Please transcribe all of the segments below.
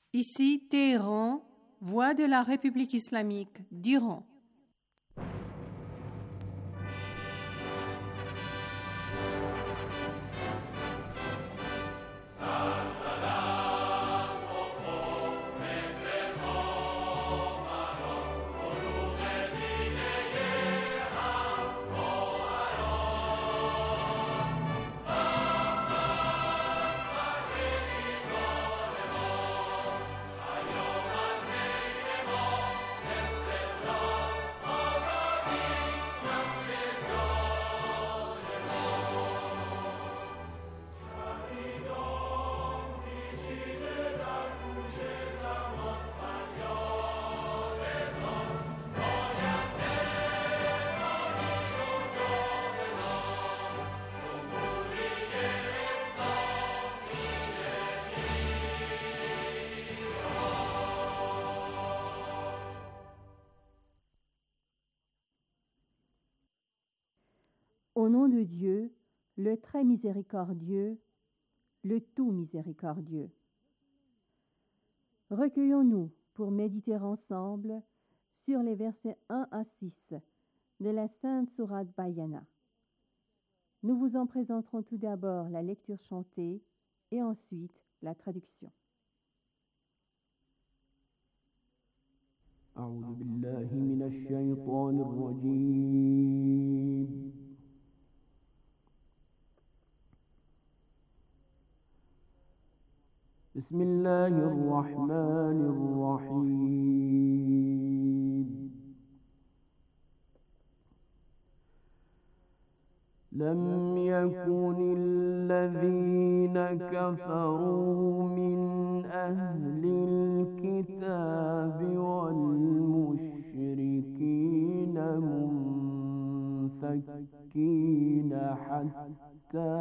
Ici Téhéran, voix de la République islamique d'Iran. Au nom de Dieu, le très miséricordieux, le tout miséricordieux. Recueillons-nous pour méditer ensemble sur les versets 1 à 6 de la Sainte Sourate Bayana. Nous vous en présenterons tout d'abord la lecture chantée et ensuite la traduction. أعوذ بالله من الشيطان الرجيم بسم الله الرحمن الرحيم لم يكن الذين كفروا من أهل الكتاب والمشركين منفكين حتى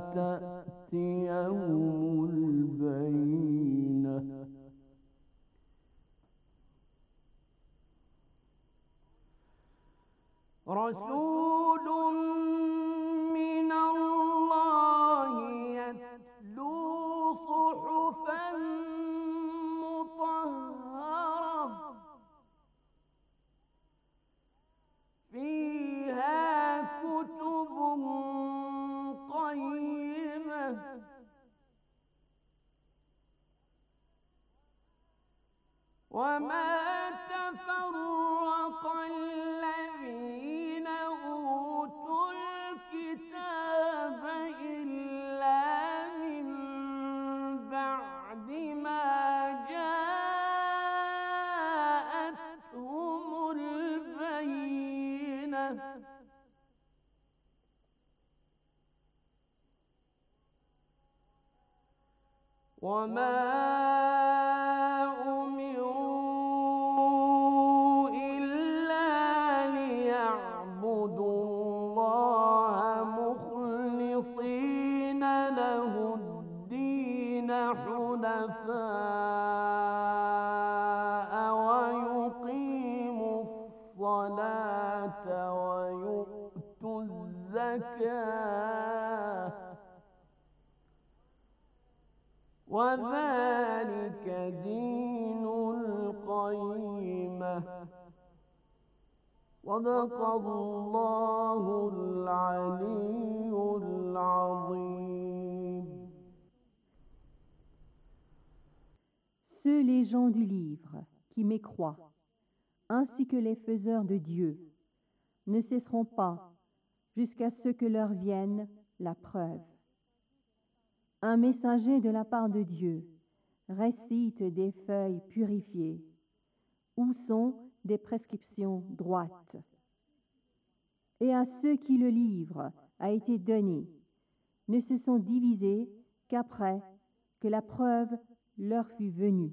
تأتيهم البينة رسول من الله يتلو صحفا مطهرة فيها كتب قيمة وما تفرق الذين أوتوا الكتاب إلا من بعد ما جاءتهم البينة وما حنفاء ويقيموا الصلاة ويؤتوا الزكاة وذلك دين القيمة صدق الله العلي العظيم. Ceux les gens du livre qui mécroient, ainsi que les faiseurs de Dieu, ne cesseront pas jusqu'à ce que leur vienne la preuve. Un messager de la part de Dieu récite des feuilles purifiées, où sont des prescriptions droites. Et à ceux qui le livre a été donné, ne se sont divisés qu'après que la preuve leur fut venue.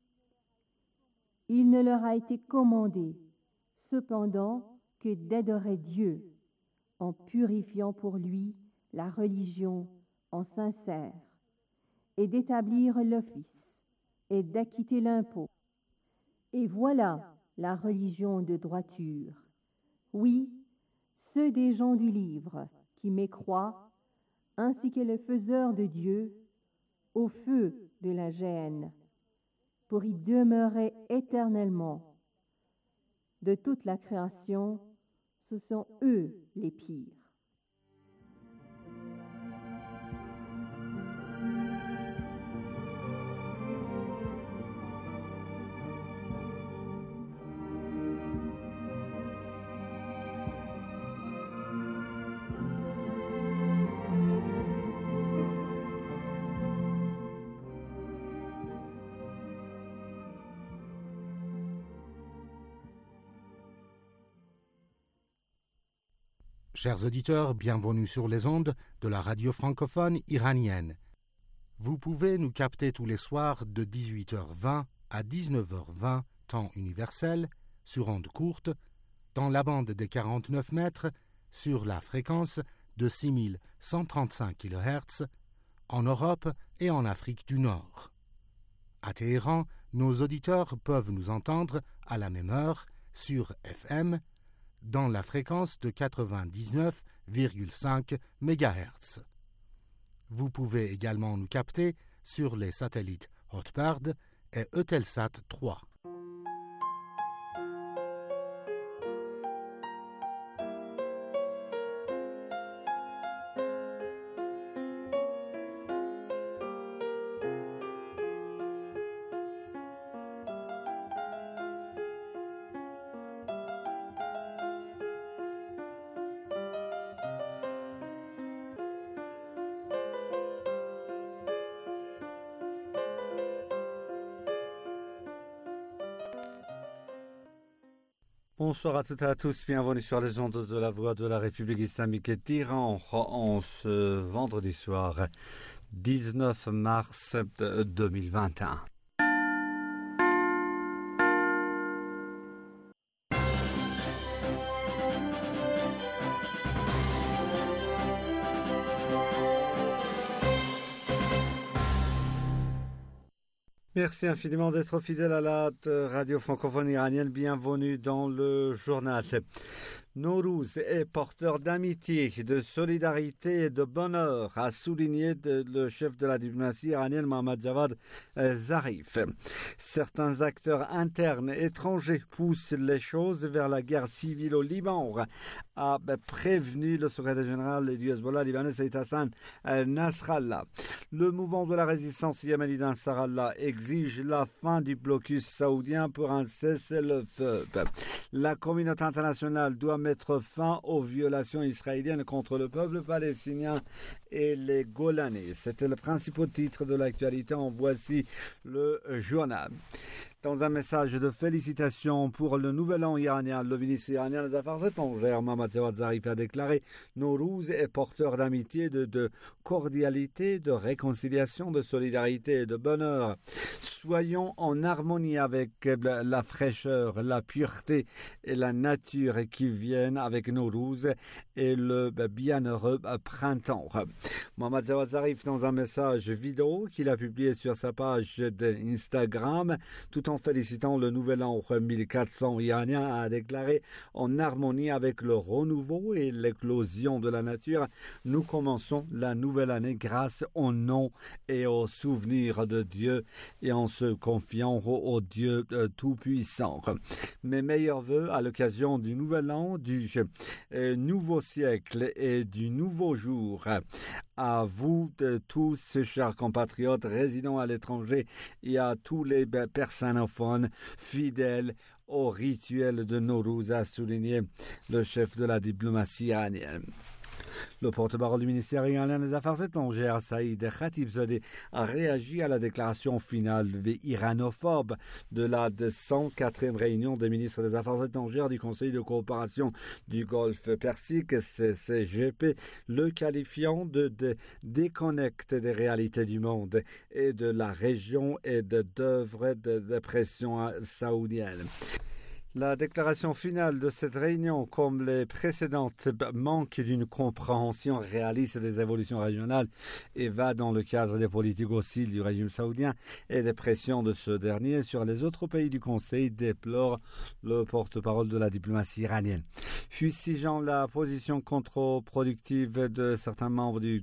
Il ne leur a été commandé, cependant, que d'adorer Dieu, en purifiant pour lui la religion en sincère, et d'établir l'office, et d'acquitter l'impôt. Et voilà la religion de droiture. Oui, ceux des gens du livre qui mécroient, ainsi que les faiseurs de Dieu, au feu de la géhenne. pour y demeurer éternellement. De toute la création, ce sont eux les pires. Chers auditeurs, bienvenue sur les ondes de la radio francophone iranienne. Vous pouvez nous capter tous les soirs de 18h20 à 19h20, temps universel, sur ondes courtes, dans la bande des 49 mètres, sur la fréquence de 6135 kHz, en Europe et en Afrique du Nord. À Téhéran, nos auditeurs peuvent nous entendre à la même heure sur FM, dans la fréquence de 99,5 MHz. Vous pouvez également nous capter sur les satellites Hotbird et Eutelsat 3. Bonsoir à toutes et à tous, bienvenue sur les ondes de la Voix de la République islamique d'Iran en ce vendredi soir 19 mars 2021. Merci infiniment d'être fidèle à la radio francophone iranienne. Bienvenue dans le journal. Nowruz est porteur d'amitié, de solidarité et de bonheur, a souligné le chef de la diplomatie iranienne Mohammad Javad Zarif. Certains acteurs internes étrangers poussent les choses vers la guerre civile au Liban, a prévenu le secrétaire général du Hezbollah libanais Saïd Hassan Nasrallah. Le mouvement de la résistance yéménite Ansar Allah exige la fin du blocus saoudien pour un cessez-le-feu. La communauté internationale doit mettre fin aux violations israéliennes contre le peuple palestinien et les Golanais. C'était le principal titre de l'actualité. En voici le journal. Dans un message de félicitations pour le nouvel an iranien, le ministre iranien des Affaires étrangères, Mohammad Javad Zarif, a déclaré « Nowruz est porteur d'amitié, de cordialité, de réconciliation, de solidarité et de bonheur. Soyons en harmonie avec la fraîcheur, la pureté et la nature qui viennent avec Nowruz et le bienheureux printemps. » Mohammad Javad Zarif, dans un message vidéo qu'il a publié sur sa page d'Instagram, tout en félicitant le nouvel an 1400 iranien, a déclaré « En harmonie avec le renouveau et l'éclosion de la nature, nous commençons la nouvelle année grâce au nom et au souvenir de Dieu et en se confiant au Dieu Tout-Puissant. Mes meilleurs vœux à l'occasion du nouvel an, du nouveau siècle et du nouveau jour. À vous tous, chers compatriotes résidant à l'étranger, et à tous les personophones fidèles au rituel de Nowruz, a souligné le chef de la diplomatie iranienne. Le porte-parole du ministère iranien des Affaires étrangères, Saïd Khatibzadeh, a réagi à la déclaration finale iranophobe de la 104e réunion des ministres des Affaires étrangères du Conseil de coopération du Golfe Persique, CCGP, le qualifiant de déconnecte des réalités du monde et de la région et d'œuvre de pression saoudienne. La déclaration finale de cette réunion, comme les précédentes, manque d'une compréhension réaliste des évolutions régionales et va dans le cadre des politiques hostiles du régime saoudien et des pressions de ce dernier sur les autres pays du Conseil, déplore le porte-parole de la diplomatie iranienne. Fustigeant la position contre-productive de certains membres du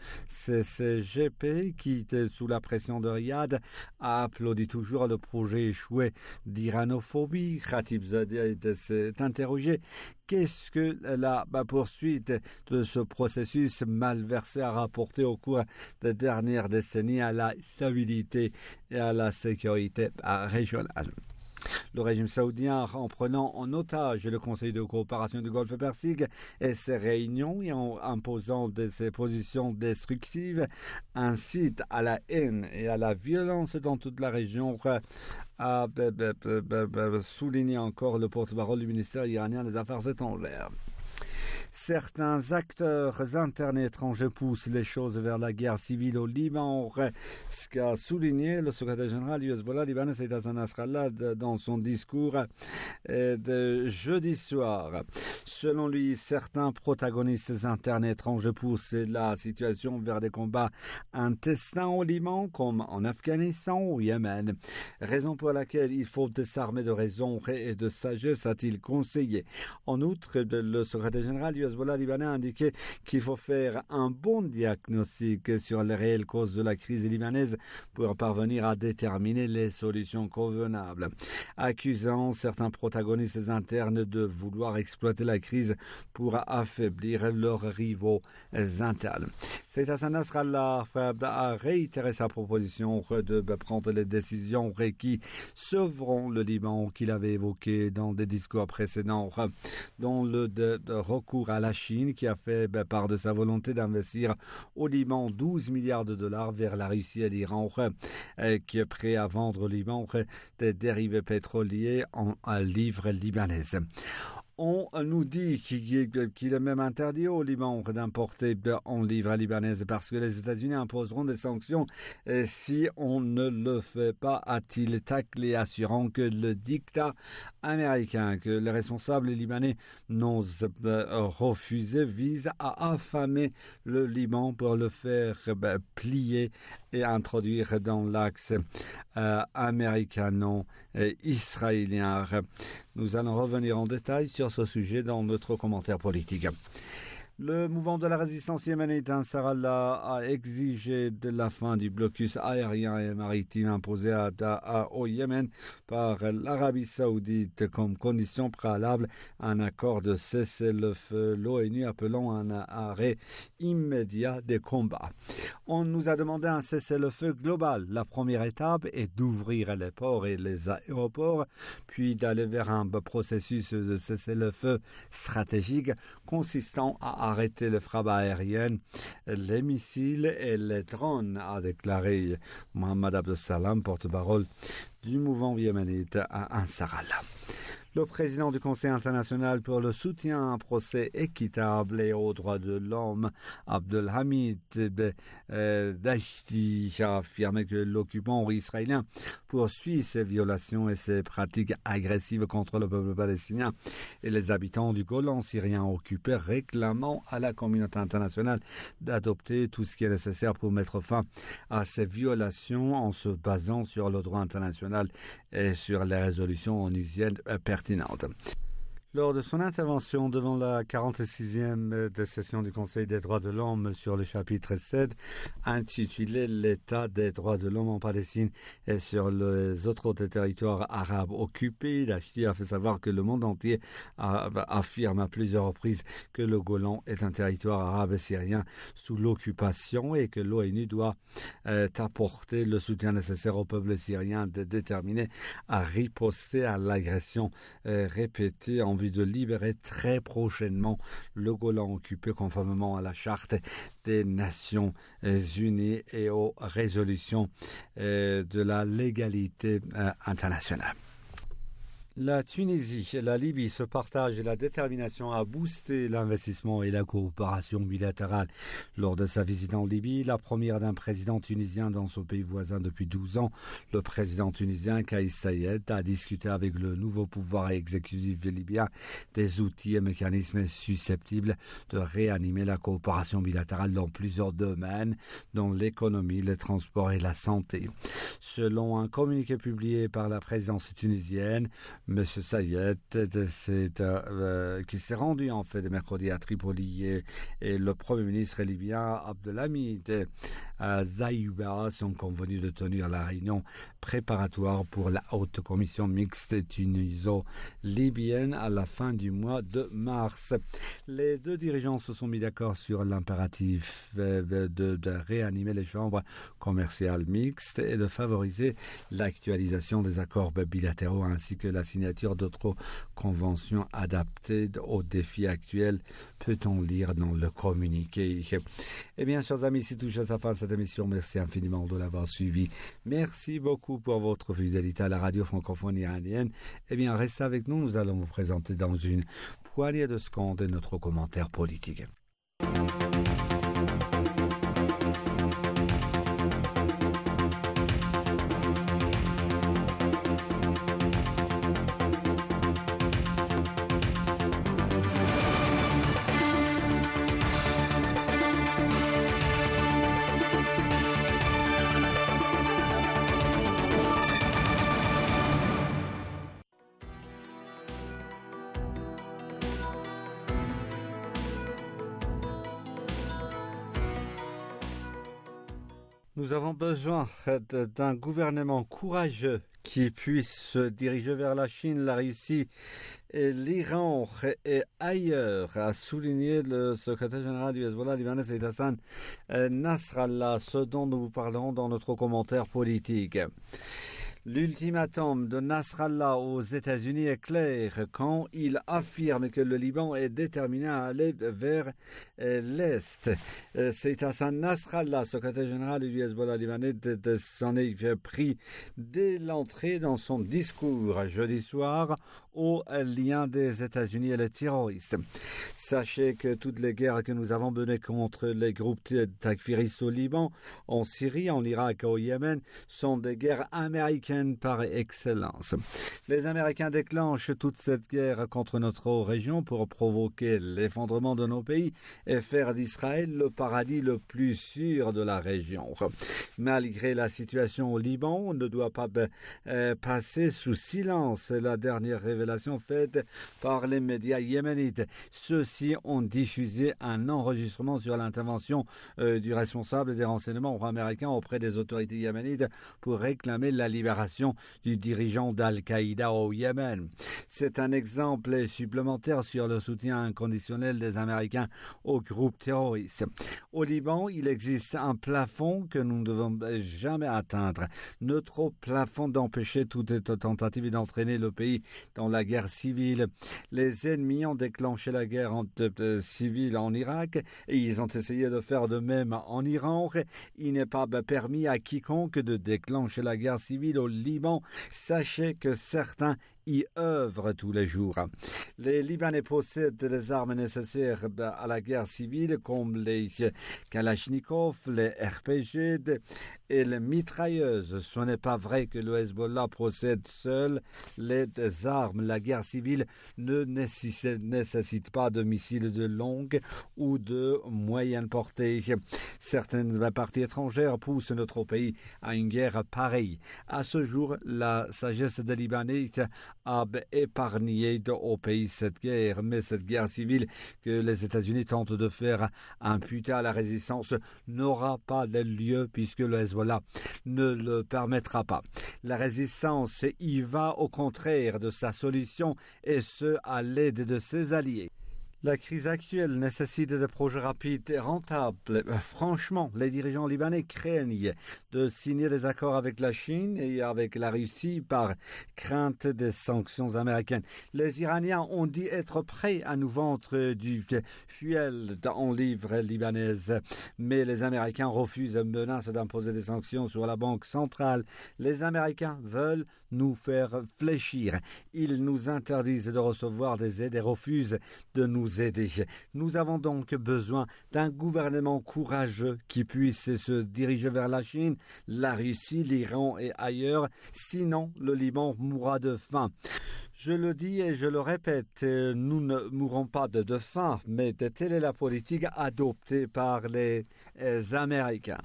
CCGP qui, sous la pression de Riyad, a applaudi toujours le projet échoué d'iranophobie. Khatib Zadeh s'est interrogé: qu'est-ce que la poursuite de ce processus malversé a rapporté au cours des dernières décennies à la stabilité et à la sécurité régionale? Le régime saoudien, en prenant en otage le Conseil de coopération du Golfe Persique et ses réunions et en imposant ses positions destructives, incite à la haine et à la violence dans toute la région, a souligné encore le porte-parole du ministère iranien des Affaires étrangères. Certains acteurs internes et étrangers poussent les choses vers la guerre civile au Liban, ce qu'a souligné le secrétaire général du Hezbollah libanais Saïd Hassan Nasrallah dans son discours de jeudi soir. Selon lui, certains protagonistes internes et étrangers poussent la situation vers des combats intestins au Liban, comme en Afghanistan ou au Yémen. Raison pour laquelle il faut s'armer de raison et de sagesse, a-t-il conseillé. En outre, le secrétaire général du Hezbollah libanais a indiqué qu'il faut faire un bon diagnostic sur les réelles causes de la crise libanaise pour parvenir à déterminer les solutions convenables, accusant certains protagonistes internes de vouloir exploiter la crise pour affaiblir leurs rivaux internes. Saïd Hassan Nasrallah a réitéré sa proposition de prendre les décisions qui sauveront le Liban qu'il avait évoqué dans des discours précédents, dont le recours à la Chine qui a fait part de sa volonté d'investir au Liban 12 milliards de dollars vers la Russie et l'Iran, qui est prêt à vendre au Liban des dérivés pétroliers en livres libanaises. On nous dit qu'il est même interdit au Liban d'importer en livres libanaises parce que les États-Unis imposeront des sanctions si on ne le fait pas, a-t-il taclé, assurant que le dictat américain que les responsables libanais n'osent refuser vise à affamer le Liban pour le faire plier et introduire dans l'axe américano-israélien. Nous allons revenir en détail sur ce sujet dans notre commentaire politique. Le mouvement de la résistance yéménite Ansarallah a exigé de la fin du blocus aérien et maritime imposé au Yémen par l'Arabie saoudite comme condition préalable à un accord de cessez-le-feu, l'ONU appelant un arrêt immédiat des combats. On nous a demandé un cessez-le-feu global. La première étape est d'ouvrir les ports et les aéroports, puis d'aller vers un processus de cessez-le-feu stratégique consistant à arrêter les frappes aériennes, les missiles et les drones, a déclaré Mohamed Abdessalam, porte-parole du mouvement yéménite à Ansarallah. Le président du Conseil international pour le soutien à un procès équitable et aux droits de l'homme, Abdelhamid Dashti, a affirmé que l'occupant israélien poursuit ses violations et ses pratiques agressives contre le peuple palestinien et les habitants du Golan syrien occupé, réclamant à la communauté internationale d'adopter tout ce qui est nécessaire pour mettre fin à ces violations en se basant sur le droit international et sur les résolutions onusiennes pertinentes. Lors de son intervention devant la 46e session du Conseil des droits de l'homme sur le chapitre 7, intitulé « L'état des droits de l'homme en Palestine et sur les autres territoires arabes occupés », Dashti a fait savoir que le monde entier affirme à plusieurs reprises que le Golan est un territoire arabe et syrien sous l'occupation et que l'ONU doit apporter le soutien nécessaire au peuple syrien déterminé à riposter à l'agression répétée en vue de libérer très prochainement le Golan occupé conformément à la Charte des Nations Unies et aux résolutions de la légalité internationale. La Tunisie et la Libye se partagent la détermination à booster l'investissement et la coopération bilatérale. Lors de sa visite en Libye, la première d'un président tunisien dans son pays voisin depuis 12 ans, le président tunisien Kais Saied a discuté avec le nouveau pouvoir exécutif libyen des outils et mécanismes susceptibles de réanimer la coopération bilatérale dans plusieurs domaines, dont l'économie, le transport et la santé. Selon un communiqué publié par la présidence tunisienne, M. Sayed, qui s'est rendu en fait mercredi à Tripoli, et le Premier ministre libyen Abdelhamid Zaïba sont convenus de tenir la réunion préparatoire pour la haute commission mixte tuniso-libyenne à la fin du mois de mars. Les deux dirigeants se sont mis d'accord sur l'impératif de réanimer les chambres commerciales mixtes et de favoriser l'actualisation des accords bilatéraux ainsi que la signature d'autres conventions adaptées aux défis actuels, peut-on lire dans le communiqué. Eh bien, chers amis, si touche à sa fin cette émission, merci infiniment de l'avoir suivi. Merci beaucoup pour votre fidélité à la radio francophone iranienne. Eh bien, restez avec nous, nous allons vous présenter dans une poignée de secondes notre commentaire politique. Nous avons besoin d'un gouvernement courageux qui puisse se diriger vers la Chine, la Russie et l'Iran et ailleurs, a souligné le secrétaire général du Hezbollah libanais Saïd Hassan Nasrallah, ce dont nous vous parlerons dans notre commentaire politique. L'ultimatum de Nasrallah aux États-Unis est clair quand il affirme que le Liban est déterminé à aller vers l'Est. C'est Hassan Nasrallah, secrétaire général du Hezbollah libanais, s'en est pris dès l'entrée dans son discours jeudi soir au lien des États-Unis et les terroristes. Sachez que toutes les guerres que nous avons menées contre les groupes takfiristes au Liban, en Syrie, en Irak et au Yémen sont des guerres américaines par excellence. Les Américains déclenchent toute cette guerre contre notre région pour provoquer l'effondrement de nos pays et faire d'Israël le paradis le plus sûr de la région. Malgré la situation au Liban, on ne doit pas passer sous silence la dernière révélation faite par les médias yéménites. Ceux-ci ont diffusé un enregistrement sur l'intervention du responsable des renseignements américains auprès des autorités yéménites pour réclamer la libération du dirigeant d'Al-Qaïda au Yémen. C'est un exemple supplémentaire sur le soutien inconditionnel des Américains aux groupes terroristes. Au Liban, il existe un plafond que nous ne devons jamais atteindre. Notre plafond d'empêcher toute tentative d'entraîner le pays dans la guerre civile. Les ennemis ont déclenché la guerre civile en Irak et ils ont essayé de faire de même en Iran. Il n'est pas permis à quiconque de déclencher la guerre civile au Liban. Sachez que certains y œuvrent tous les jours. Les Libanais possèdent les armes nécessaires à la guerre civile comme les Kalachnikov, les RPG et les mitrailleuses. Ce n'est pas vrai que le Hezbollah possède seul les armes. La guerre civile ne nécessite pas de missiles de longue ou de moyenne portée. Certaines parties étrangères poussent notre pays à une guerre pareille. À ce jour, la sagesse des Libanais a épargné au pays cette guerre, mais cette guerre civile que les États-Unis tentent de faire imputer à la résistance n'aura pas de lieu puisque le Hezbollah ne le permettra pas. La résistance y va au contraire de sa solution et ce à l'aide de ses alliés. La crise actuelle nécessite des projets rapides et rentables. Franchement, les dirigeants libanais craignent de signer des accords avec la Chine et avec la Russie par crainte des sanctions américaines. Les Iraniens ont dit être prêts à nous vendre du fuel en livres libanaises, mais les Américains refusent et menacent d'imposer des sanctions sur la Banque centrale. Les Américains veulent nous faire fléchir. Ils nous interdisent de recevoir des aides et refusent de nous aider. Nous avons donc besoin d'un gouvernement courageux qui puisse se diriger vers la Chine, la Russie, l'Iran et ailleurs. Sinon, le Liban mourra de faim. Je le dis et je le répète, nous ne mourrons pas de faim, mais telle est la politique adoptée par les Américains.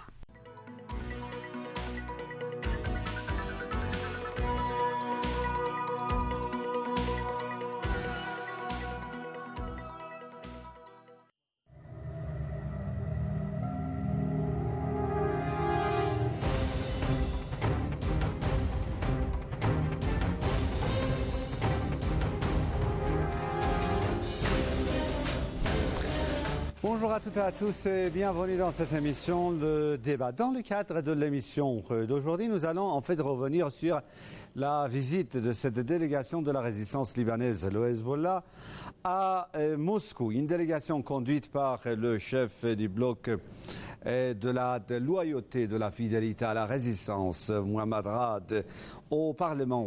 Bonjour à toutes et à tous et bienvenue dans cette émission, le débat. Dans le cadre de l'émission d'aujourd'hui, nous allons en fait revenir sur la visite de cette délégation de la résistance libanaise, le Hezbollah, à Moscou. Une délégation conduite par le chef du bloc de la loyauté, de la fidélité à la résistance, Mohammad Rad, au Parlement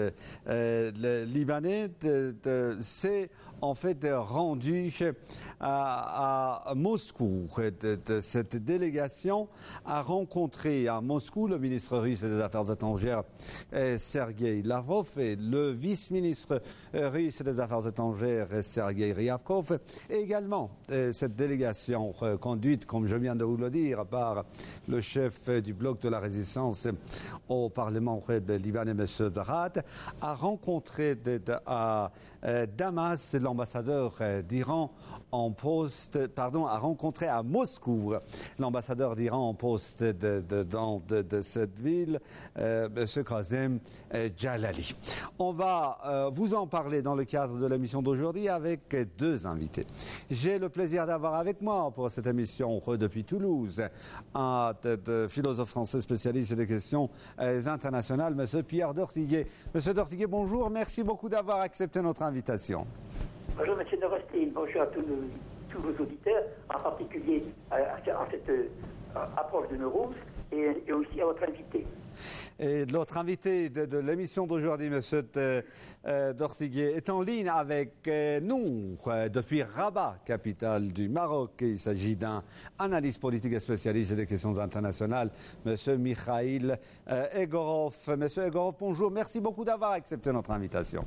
libanais, s'est en fait rendu à Moscou. Cette délégation a rencontré à Moscou le ministre russe des Affaires étrangères, Sergei Lavrov, et le vice-ministre russe des Affaires étrangères, Sergei Ryabkov. Et également, cette délégation conduite, comme je viens de vous le dire, par le chef du bloc de la résistance au Parlement libanais, M. Rad, a rencontré à Damas l'ambassadeur d'Iran en poste, a rencontré à Moscou l'ambassadeur d'Iran en poste de cette ville, M. Kazem Jalali. On va vous en parler dans le cadre de l'émission d'aujourd'hui avec deux invités. J'ai le plaisir d'avoir avec moi pour cette émission depuis Toulouse un philosophe français spécialiste des questions internationales, M. Pierre Dortiguet. M. Dortiguet, bonjour, merci beaucoup d'avoir accepté notre invitation. Bonjour M. de Rostin, bonjour à tous vos auditeurs, en particulier à cette approche de Nowruz et aussi à votre invité. Et l'autre invité de l'émission d'aujourd'hui, M. Dortiguet, est en ligne avec nous depuis Rabat, capitale du Maroc. Il s'agit d'un analyste politique et spécialiste des questions internationales, M. Mikhail Egorov. M. Egorov, bonjour, merci beaucoup d'avoir accepté notre invitation.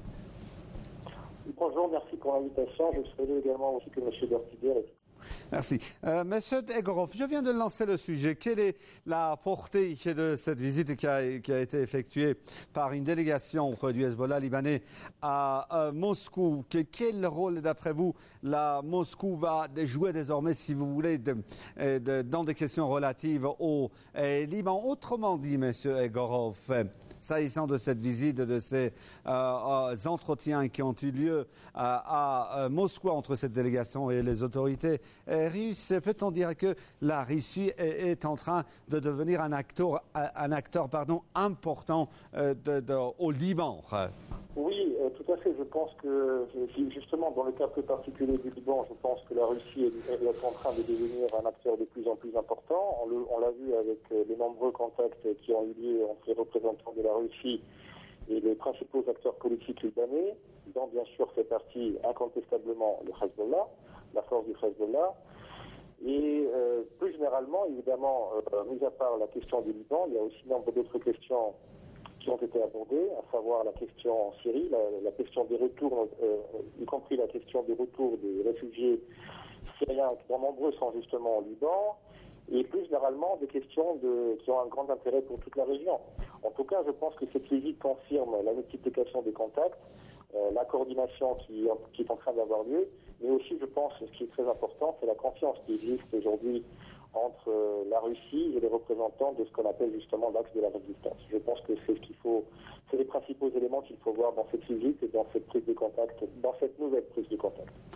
Bonjour, merci pour l'invitation. Je serai là également aussi que M. Dortiguet. Merci. Monsieur Egorov, je viens de lancer le sujet. Quelle est la portée de cette visite qui a été effectuée par une délégation du Hezbollah libanais à Moscou? Quel rôle, d'après vous, Moscou va jouer désormais, si vous voulez, dans des questions relatives au Liban? Autrement dit, Monsieur Egorov, s'agissant de cette visite, de ces entretiens qui ont eu lieu à Moscou entre cette délégation et les autorités russes, peut-on dire que la Russie est en train de devenir un acteur important au Liban? Oui, tout à fait. Je pense que, justement, dans le cas plus particulier du Liban, je pense que la Russie est en train de devenir un acteur de plus en plus important. On l'a vu avec les nombreux contacts qui ont eu lieu entre les représentants de la Russie et les principaux acteurs politiques libanais, dont bien sûr fait partie incontestablement le Hezbollah, la force du Hezbollah. Et plus généralement, évidemment, mis à part la question du Liban, il y a aussi nombre d'autres questions qui ont été abordées, à savoir la question en Syrie, la question des retours, y compris la question des retours des réfugiés syriens, dont nombreux sont justement au Liban, et plus généralement des questions qui ont un grand intérêt pour toute la région. En tout cas, je pense que cette visite confirme la multiplication des contacts, la coordination qui est en train d'avoir lieu, mais aussi, je pense, ce qui est très important, c'est la confiance qui existe aujourd'hui entre la Russie et les représentants de ce qu'on appelle justement l'axe de la résistance. Je pense que c'est les principaux éléments qu'il faut voir dans cette visite et dans cette prise de contact, dans cette nouvelle prise de contact.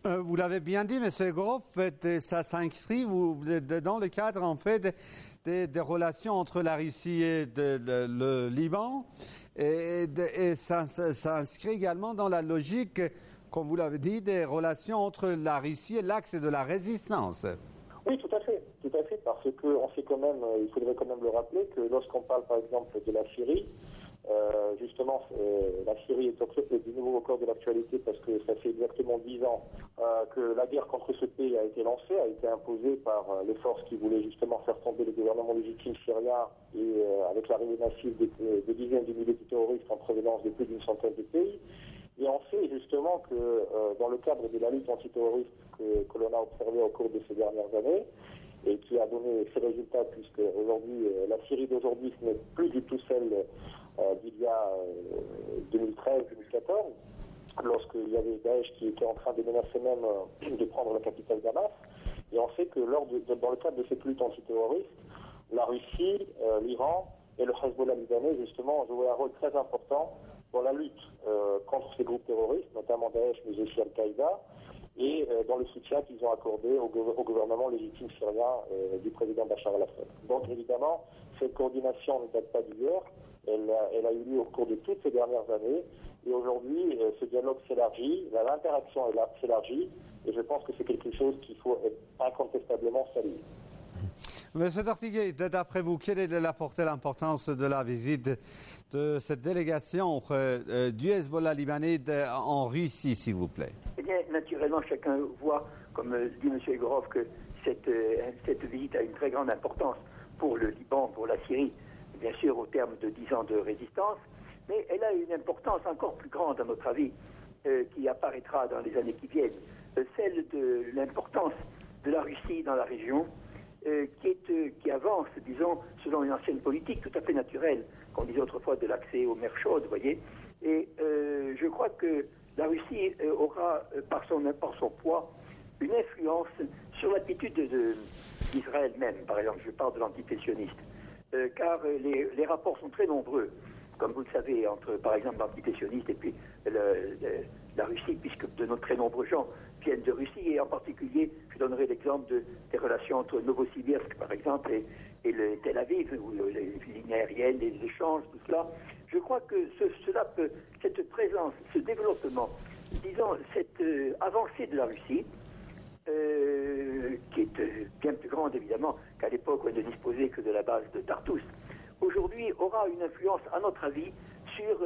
Vous l'avez bien dit, M. Groff, ça s'inscrit dans le cadre en fait des relations entre la Russie et le Liban, et ça s'inscrit également dans la logique, comme vous l'avez dit, des relations entre la Russie et l'axe de la résistance. Oui, tout à fait, parce qu'on sait quand même, il faudrait quand même le rappeler, que lorsqu'on parle par exemple de la Syrie, justement, la Syrie est de nouveau au cœur de l'actualité parce que ça fait exactement 10 ans que la guerre contre ce pays a été lancée, a été imposée par les forces qui voulaient justement faire tomber le gouvernement légitime syrien et avec l'arrivée massive de dizaines de milliers de terroristes en provenance de plus d'une centaine de pays. Et on sait justement que dans le cadre de la lutte antiterroriste que l'on a observée au cours de ces dernières années, et qui a donné ses résultats, puisque aujourd'hui, la Syrie d'aujourd'hui, ce n'est plus du tout celle d'il y a 2013-2014, lorsqu'il y avait Daesh qui était en train de menacer même de prendre la capitale Damas. Et on sait que dans le cadre de cette lutte antiterroriste, la Russie, l'Iran et le Hezbollah libanais, justement, ont joué un rôle très important dans la lutte contre ces groupes terroristes, notamment Daesh, mais aussi Al-Qaïda, et dans le soutien qu'ils ont accordé au gouvernement légitime syrien du président Bachar el-Assad. Donc évidemment, cette coordination ne date pas d'hier, elle a eu lieu au cours de toutes ces dernières années, et aujourd'hui, ce dialogue s'élargit, l'interaction s'élargit, et je pense que c'est quelque chose qu'il faut incontestablement saluer. Monsieur Tortiguet, d'après vous, quelle est la portée, l'importance de la visite de cette délégation du Hezbollah libanais en Russie, s'il vous plaît? Eh bien, naturellement, chacun voit, comme dit M. Egorov, que cette visite a une très grande importance pour le Liban, pour la Syrie, bien sûr, au terme de 10 ans de résistance, mais elle a une importance encore plus grande, à notre avis, qui apparaîtra dans les années qui viennent, celle de l'importance de la Russie dans la région, qui avance, disons, selon une ancienne politique tout à fait naturelle, qu'on disait autrefois de l'accès aux mers chaudes, vous voyez. Et je crois que la Russie aura, par son poids, une influence sur l'attitude d'Israël même, par exemple, je parle de l'entité sioniste. Car les rapports sont très nombreux, comme vous le savez, entre, par exemple, l'entité sioniste et puis la Russie, puisque de très nombreux gens viennent de Russie, et en particulier, je donnerai l'exemple des relations entre Novosibirsk, par exemple, et le Tel Aviv, où les lignes aériennes, les échanges, tout cela. Je crois que cette présence, ce développement, disons, cette avancée de la Russie, qui est bien plus grande, évidemment, qu'à l'époque où elle ne disposait que de la base de Tartous, aujourd'hui aura une influence, à notre avis, sur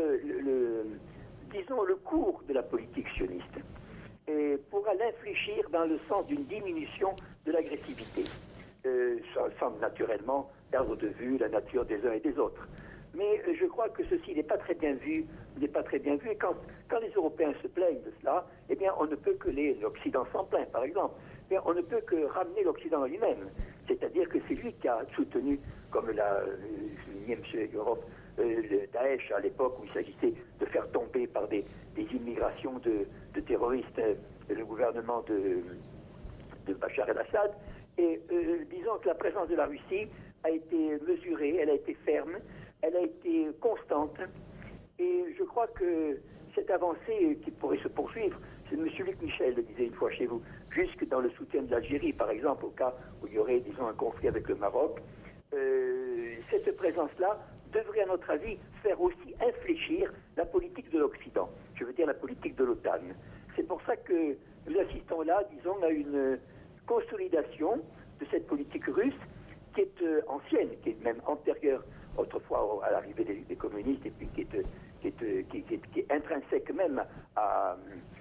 le cours de la politique sioniste, et pourra l'infléchir dans le sens d'une diminution de l'agressivité, sans naturellement perdre de vue la nature des uns et des autres. Mais je crois que ceci n'est pas très bien vu, et quand les Européens se plaignent de cela, eh bien on ne peut que l'Occident s'en plaint, par exemple, eh bien, on ne peut que ramener l'Occident lui-même. C'est-à-dire que c'est lui qui a soutenu, comme l'a souligné M. Europe, le Daesh à l'époque où il s'agissait de faire tomber par des immigrations de terroristes le gouvernement de Bachar el-Assad. Et disons que la présence de la Russie a été mesurée, elle a été ferme, elle a été constante. Et je crois que cette avancée qui pourrait se poursuivre, c'est M. Luc Michel le disait une fois chez vous, jusque dans le soutien de l'Algérie, par exemple, au cas où il y aurait, disons, un conflit avec le Maroc, cette présence-là devrait, à notre avis, faire aussi infléchir la politique de l'Occident, je veux dire la politique de l'OTAN. C'est pour ça que nous assistons là, disons, à une consolidation de cette politique russe qui est ancienne, qui est même antérieure autrefois à l'arrivée des communistes, et puis qui est intrinsèque même à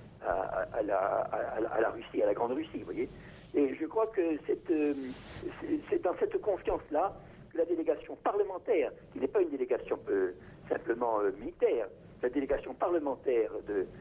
la Russie, à la Grande Russie, vous voyez. Et je crois que c'est dans cette confiance-là que la délégation parlementaire, qui n'est pas une délégation simplement militaire, la délégation parlementaire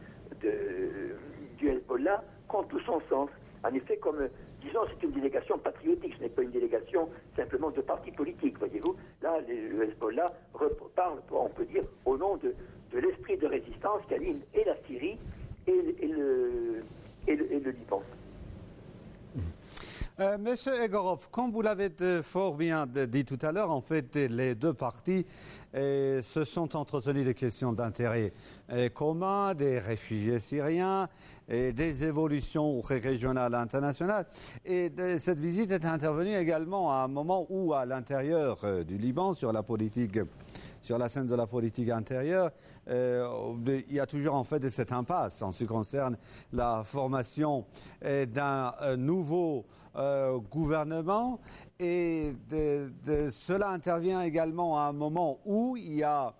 du Hezbollah prend tout son sens. En effet, comme, disons, c'est une délégation patriotique, ce n'est pas une délégation simplement de parti politique, voyez-vous. Là, le Hezbollah parle, on peut dire, au nom de l'esprit de résistance qui anime et la Syrie et le Liban. Monsieur Egorov, comme vous l'avez fort bien dit tout à l'heure, en fait, les deux parties se sont entretenues des questions d'intérêt commun, des réfugiés syriens, et des évolutions régionales et internationales. Et cette visite est intervenue également à un moment où, à l'intérieur du Liban, sur la scène de la politique intérieure, il y a toujours en fait cette impasse en ce qui concerne la formation d'un nouveau gouvernement, et cela intervient également à un moment où il y a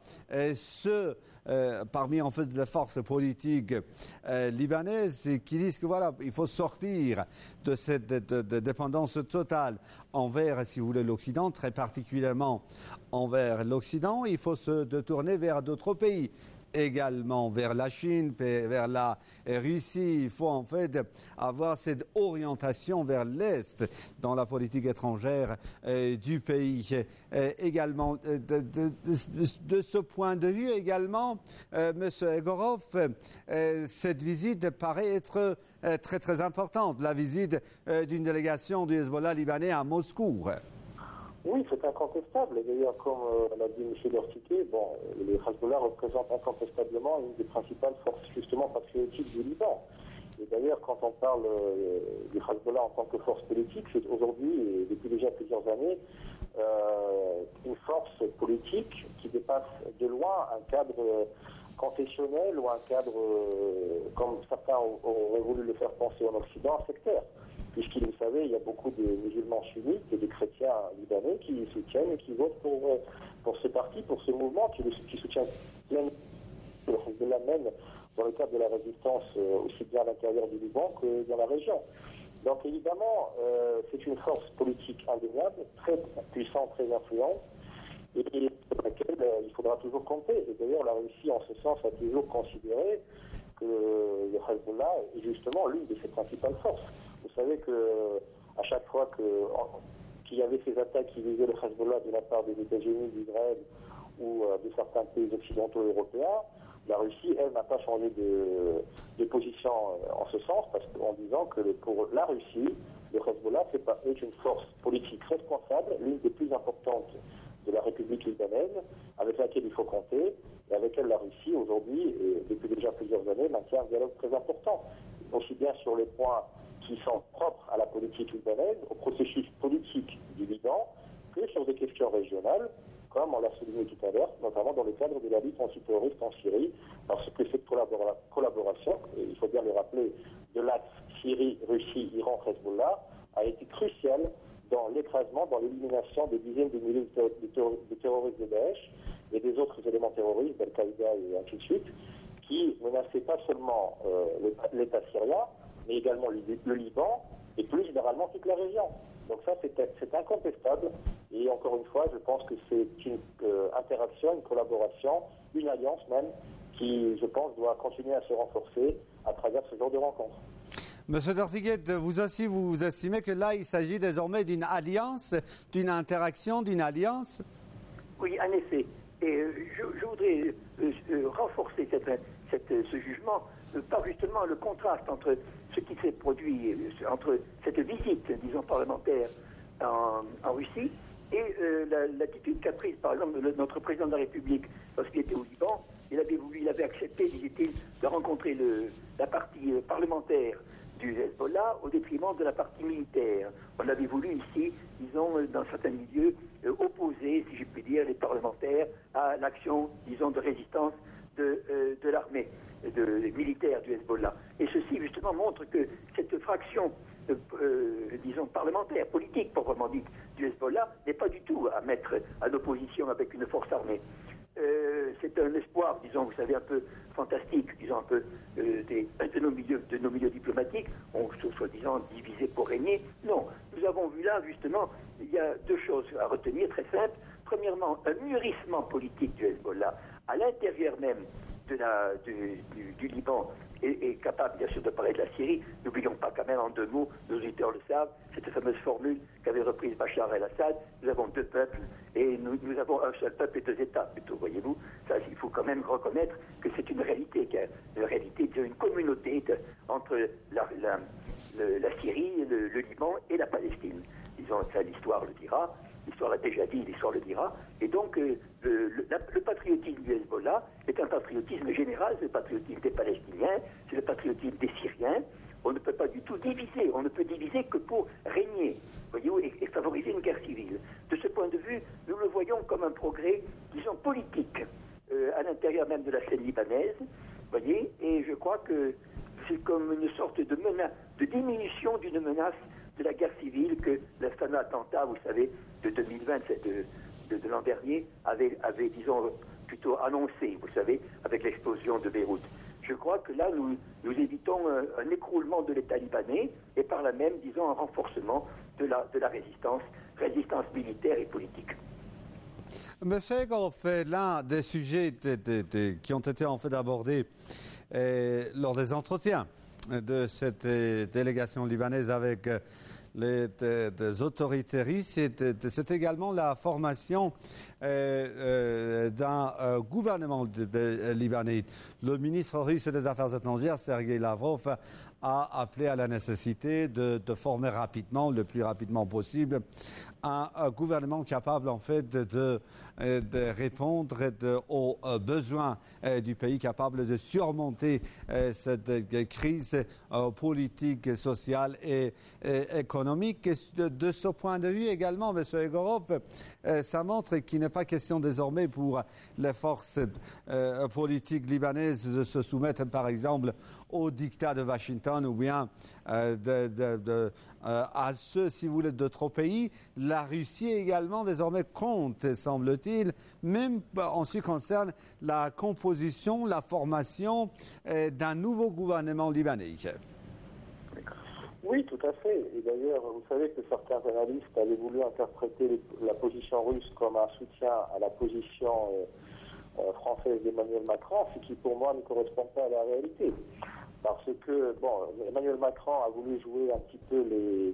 parmi en fait les forces politiques libanaises qui disent que voilà, il faut sortir de cette dépendance totale envers, si vous voulez, l'Occident, très particulièrement envers l'Occident. Il faut se tourner vers d'autres pays, également vers la Chine, vers la Russie. Il faut en fait avoir cette orientation vers l'Est dans la politique étrangère du pays. Également, de ce point de vue également, Monsieur Egorov, cette visite paraît être très très importante, la visite d'une délégation du Hezbollah libanais à Moscou. Oui, c'est incontestable. D'ailleurs, comme l'a dit M. Dortiquet, le Hezbollah représente incontestablement une des principales forces justement patriotiques du Liban. Et d'ailleurs, quand on parle du Hezbollah en tant que force politique, c'est aujourd'hui, et depuis déjà plusieurs années, une force politique qui dépasse de loin un cadre confessionnel ou un cadre, comme certains auraient voulu le faire penser en Occident, sectaire. Puisqu'il, vous savez, il y a beaucoup de musulmans sunnites et de chrétiens libanais qui soutiennent et qui votent pour ce parti, pour ce mouvement, qui soutient pleinement le Hezbollah même dans le cadre de la résistance aussi bien à l'intérieur du Liban que dans la région. Donc évidemment, c'est une force politique indéniable, très puissante, très influente, et sur laquelle il faudra toujours compter. Et d'ailleurs, la Russie, en ce sens, a toujours considéré que le Hezbollah est justement l'une de ses principales forces. Vous savez qu'à chaque fois qu'il y avait ces attaques qui visaient le Hezbollah de la part des États-Unis, d'Israël ou de certains pays occidentaux et européens, la Russie, elle, n'a pas changé de position en ce sens, en disant que pour la Russie, le Hezbollah est une force politique responsable, l'une des plus importantes de la République libanaise, avec laquelle il faut compter, et avec laquelle la Russie, aujourd'hui, et depuis déjà plusieurs années, maintient un dialogue très important, aussi bien sur les points qui sont propres à la politique libanaise, au processus politique du Liban, que sur des questions régionales, comme on l'a souligné tout à l'heure, notamment dans le cadre de la lutte antiterroriste en Syrie, parce que cette collaboration, et il faut bien le rappeler, de l'axe Syrie, Russie, Iran, Hezbollah, a été cruciale dans l'écrasement, dans l'élimination des dizaines de milliers de terroristes de Daesh et des autres éléments terroristes, d'Al-Qaïda et ainsi de suite, qui menaçaient pas seulement l'État syrien, mais également le Liban et plus généralement toute la région. Donc ça, c'est incontestable. Et encore une fois, je pense que c'est une interaction, une collaboration, une alliance même, qui, je pense, doit continuer à se renforcer à travers ce genre de rencontres. Monsieur Dortiguet, vous aussi, vous estimez que là, il s'agit désormais d'une alliance, d'une interaction, d'une alliance? Oui, en effet. Et je voudrais renforcer ce jugement par justement le contraste entre ce qui s'est produit, entre cette visite, disons, parlementaire en Russie et l'attitude qu'a prise, par exemple, notre président de la République lorsqu'il était au Liban. Il avait accepté, disait-il, de rencontrer la partie parlementaire du Hezbollah au détriment de la partie militaire. On avait voulu ici, disons, dans certains milieux, opposer, si je puis dire, les parlementaires à l'action, disons, de résistance de l'armée, des militaires du Hezbollah. Et ceci, justement, montre que cette fraction, disons, parlementaire, politique, proprement dite, du Hezbollah, n'est pas du tout à mettre en opposition avec une force armée. C'est un espoir, disons, vous savez, un peu fantastique, disons, un peu de nos milieux diplomatiques, soi-disant divisés pour régner. Non, nous avons vu là, justement, il y a deux choses à retenir très simples. Premièrement, un mûrissement politique du Hezbollah à l'intérieur même du Liban est capable, bien sûr, de parler de la Syrie. N'oublions pas quand même, en 2 mots, nos auditeurs le savent, cette fameuse formule qu'avait reprise Bachar el-Assad, nous avons 2 peuples et nous avons un seul peuple et 2 États, plutôt, voyez-vous. Ça, il faut quand même reconnaître que c'est une réalité, une communauté entre la Syrie, le Liban et la Palestine. Disons, ça, l'histoire le dira. L'histoire l'a déjà dit, l'histoire le dira. Et donc, le patriotisme du Hezbollah est un patriotisme général, c'est le patriotisme des Palestiniens, c'est le patriotisme des Syriens. On ne peut pas du tout diviser, on ne peut diviser que pour régner, voyez-vous, et favoriser une guerre civile. De ce point de vue, nous le voyons comme un progrès, disons, politique, à l'intérieur même de la scène libanaise, voyez, et je crois que c'est comme une sorte de menace, de diminution d'une menace de la guerre civile que le fameux attentat, vous savez, de 2020, de l'an dernier, avait, disons, plutôt annoncé, vous savez, avec l'explosion de Beyrouth. Je crois que là, nous évitons un écroulement de l'État libanais et par là même, disons, un renforcement de la résistance militaire et politique. Monsieur Egorov, l'un des sujets qui ont été en fait abordés lors des entretiens de cette délégation libanaise avec les autorités russes, c'est également la formation d'un gouvernement libanais. Le ministre russe des Affaires étrangères, Sergei Lavrov, a appelé à la nécessité de former rapidement, le plus rapidement possible, un gouvernement capable en fait de répondre aux besoins du pays, capable de surmonter cette crise politique, sociale et économique. De ce point de vue également, M. Egorov, ça montre qu'il n'est pas question désormais pour les forces politiques libanaises de se soumettre, par exemple, au dictat de Washington ou bien à ceux, si vous voulez, d'autres pays. La Russie également désormais compte, semble-t-il, même en ce qui concerne la composition, la formation d'un nouveau gouvernement libanais. Oui, tout à fait. Et d'ailleurs, vous savez que certains analystes avaient voulu interpréter la position russe comme un soutien à la position française d'Emmanuel Macron, ce qui pour moi ne correspond pas à la réalité. Parce que, Emmanuel Macron a voulu jouer un petit peu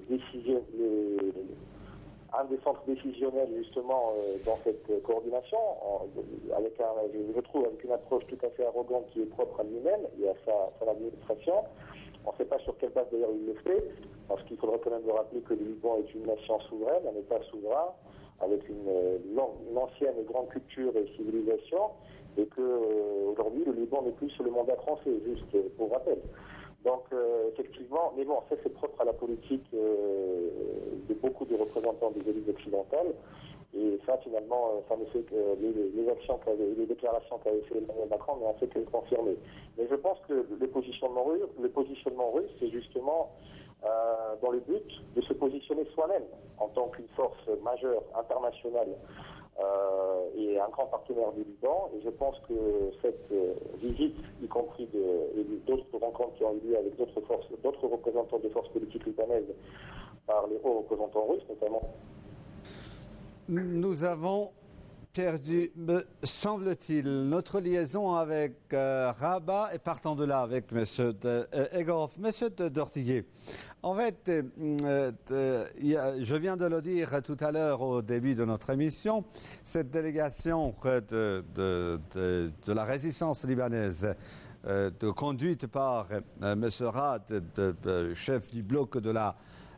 un des centres décisionnels justement dans cette coordination, avec je trouve avec une approche tout à fait arrogante qui est propre à lui-même et à son administration. On ne sait pas sur quelle base d'ailleurs il le fait, parce qu'il faudrait quand même le rappeler que le Liban est une nation souveraine, un État souverain, avec une ancienne et grande culture et civilisation, et qu'aujourd'hui le Liban n'est plus sous le mandat français, juste pour rappel. Donc effectivement, mais bon, ça c'est propre à la politique de beaucoup de représentants des élites occidentales. Et ça, finalement, ça ne fait que les actions les déclarations qu'avait fait Emmanuel Macron n'ont fait que le confirmer. Mais je pense que le positionnement russe, c'est justement dans le but de se positionner soi-même en tant qu'une force majeure internationale et un grand partenaire du Liban. Et je pense que cette visite, y compris et d'autres rencontres qui ont eu lieu avec d'autres représentants des forces politiques libanaises par les hauts représentants russes, notamment. Nous avons perdu, me semble-t-il, notre liaison avec Rabat et partant de là avec M. Egorov. M. Dortiguier, en fait, je viens de le dire tout à l'heure au début de notre émission, cette délégation de la résistance libanaise conduite par M. Rad, chef du bloc de la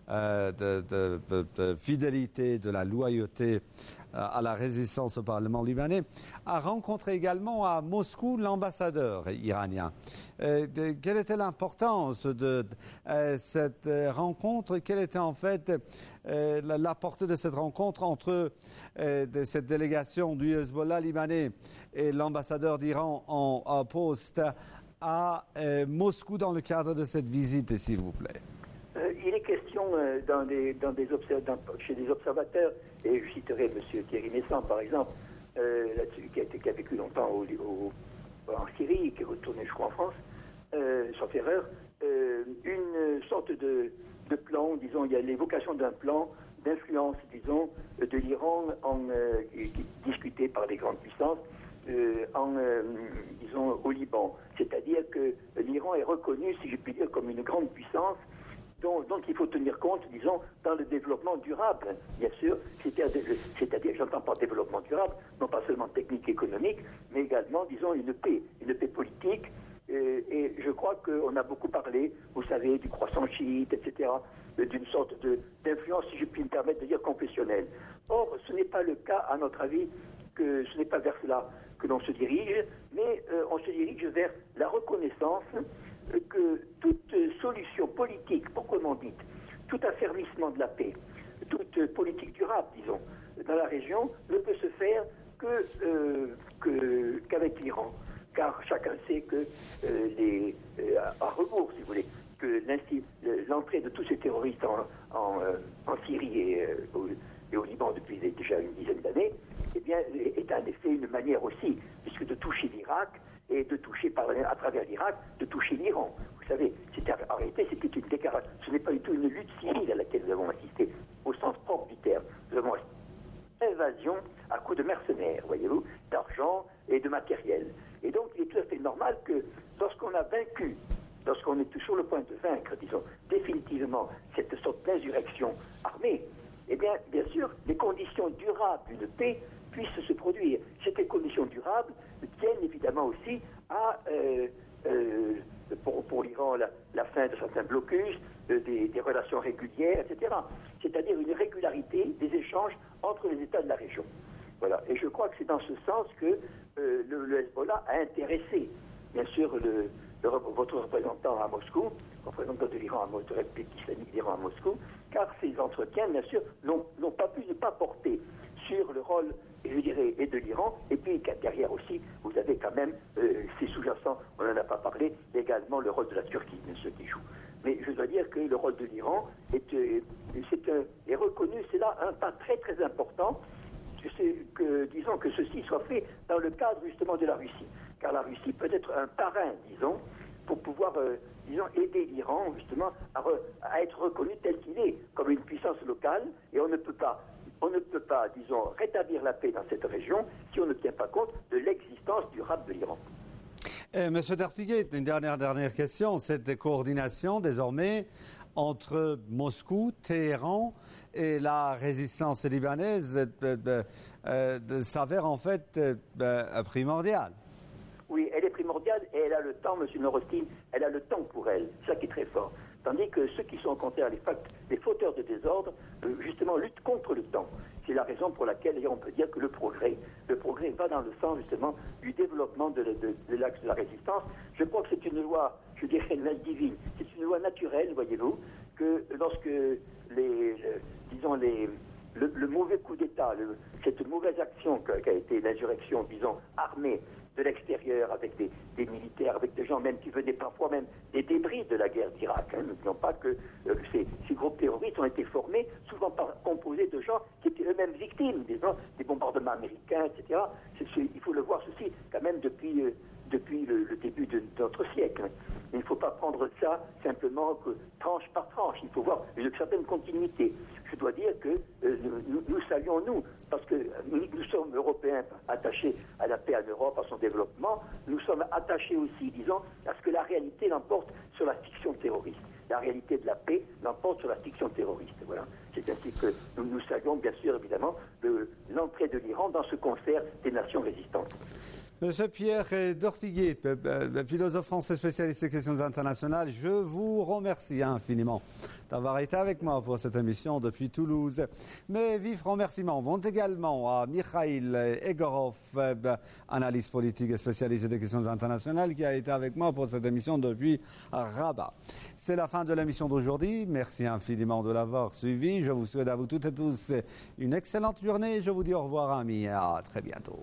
de fidélité, de la loyauté à la résistance au Parlement libanais, a rencontré également à Moscou l'ambassadeur iranien. Quelle était l'importance de cette rencontre? Quelle était en fait la portée de cette rencontre entre cette délégation du Hezbollah libanais et l'ambassadeur d'Iran en poste à Moscou dans le cadre de cette visite, s'il vous plaît? Il est question chez des observateurs, et je citerai M. Thierry Messant par exemple, là-dessus, qui a vécu longtemps en Syrie, qui est retourné, je crois, en France, sauf erreur, une sorte de plan, disons, il y a l'évocation d'un plan d'influence, disons, de l'Iran qui est discuté par les grandes puissances disons, au Liban. C'est-à-dire que l'Iran est reconnu, si je puis dire, comme une grande puissance dont il faut tenir compte, disons, dans le développement durable, bien sûr, c'est-à-dire, j'entends par développement durable, non pas seulement technique, économique, mais également, disons, une paix politique. Et je crois qu'on a beaucoup parlé, vous savez, du croissant chiite, etc., d'une sorte d'influence, si je puis me permettre de dire, confessionnelle. Or, ce n'est pas le cas, à notre avis, que ce n'est pas vers cela que l'on se dirige, mais on se dirige vers la reconnaissance que toute solution politique, proprement dite, tout affermissement de la paix, toute politique durable, disons, dans la région, ne peut se faire qu'avec l'Iran. Car chacun sait que à rebours, si vous voulez, que l'entrée de tous ces terroristes en Syrie et au Liban depuis déjà une dizaine d'années, eh bien, est en effet une manière aussi, puisque de toucher l'Irak et de toucher à travers l'Irak, de toucher l'Iran. Vous savez, en réalité, c'était une déclaration. Ce n'est pas du tout une lutte civile à laquelle nous avons assisté, au sens propre du terme. Nous avons assisté à une invasion à coups de mercenaires, voyez-vous, d'argent et de matériel. Et donc, il est tout à fait normal que lorsqu'on a vaincu, lorsqu'on est sur le point de vaincre, disons, définitivement cette sorte d'insurrection armée, eh bien, bien sûr, les conditions durables d'une paix puissent se produire. Ces conditions durables tiennent évidemment aussi à, pour l'Iran, la fin de certains blocus, des relations régulières, etc. C'est-à-dire une régularité des échanges entre les États de la région. Voilà. Et je crois que c'est dans ce sens que le Hezbollah a intéressé, bien sûr, votre représentant à Moscou, représentant de l'Iran, de la République islamique d'Iran à Moscou, car ces entretiens, bien sûr, n'ont pas pu ne pas porter sur le rôle, je dirais, et de l'Iran, et puis derrière aussi, vous avez quand même, c'est sous-jacent, on n'en a pas parlé, également le rôle de la Turquie, bien sûr, qui joue. Mais je dois dire que le rôle de l'Iran est reconnu, c'est là un pas très très important, disons que ceci soit fait dans le cadre justement de la Russie. Car la Russie peut être un parrain, disons, pour pouvoir, aider l'Iran justement à être reconnu tel qu'il est, comme une puissance locale, et on ne peut pas, disons, rétablir la paix dans cette région si on ne tient pas compte de l'existence durable de l'Iran. Monsieur Dartiguet, une dernière question. Cette coordination désormais entre Moscou, Téhéran et la résistance libanaise s'avère en fait primordiale. Oui, elle est primordiale et elle a le temps, M. Norostin, elle a le temps pour elle. C'est ça qui est très fort. Tandis que ceux qui sont au contraire les fauteurs de désordre, justement, luttent contre le temps. C'est la raison pour laquelle, d'ailleurs, on peut dire que le progrès va dans le sens, justement, du développement de l'axe de la résistance. Je crois que c'est une loi, je dirais, une loi divine. C'est une loi naturelle, voyez-vous, que lorsque le mauvais coup d'État, cette mauvaise action qu'a été l'insurrection, disons, armée de l'extérieur, avec des militaires, avec des gens même qui venaient parfois même des débris de la guerre d'Irak. N'oublions pas que ces groupes terroristes ont été formés, souvent composés de gens qui étaient eux-mêmes victimes des bombardements américains, etc. Il faut le voir ceci quand même depuis le début de notre siècle. Il ne faut pas prendre ça simplement que tranche par tranche. Il faut voir une certaine continuité. Je dois dire que nous saluons, parce que nous sommes Européens attachés à la paix en Europe, à son développement. Nous sommes attachés aussi, disons, à ce que la réalité l'emporte sur la fiction terroriste. La réalité de la paix l'emporte sur la fiction terroriste. Voilà. C'est ainsi que nous saluons, bien sûr, évidemment, l'entrée de l'Iran dans ce concert des nations résistantes. Monsieur Pierre Dortiguet, philosophe français spécialiste des questions internationales, je vous remercie infiniment d'avoir été avec moi pour cette émission depuis Toulouse. Mes vifs remerciements vont également à Mikhail Egorov, analyste politique et spécialiste des questions internationales, qui a été avec moi pour cette émission depuis Rabat. C'est la fin de l'émission d'aujourd'hui. Merci infiniment de l'avoir suivi. Je vous souhaite à vous toutes et tous une excellente journée. Je vous dis au revoir, amis, et à très bientôt.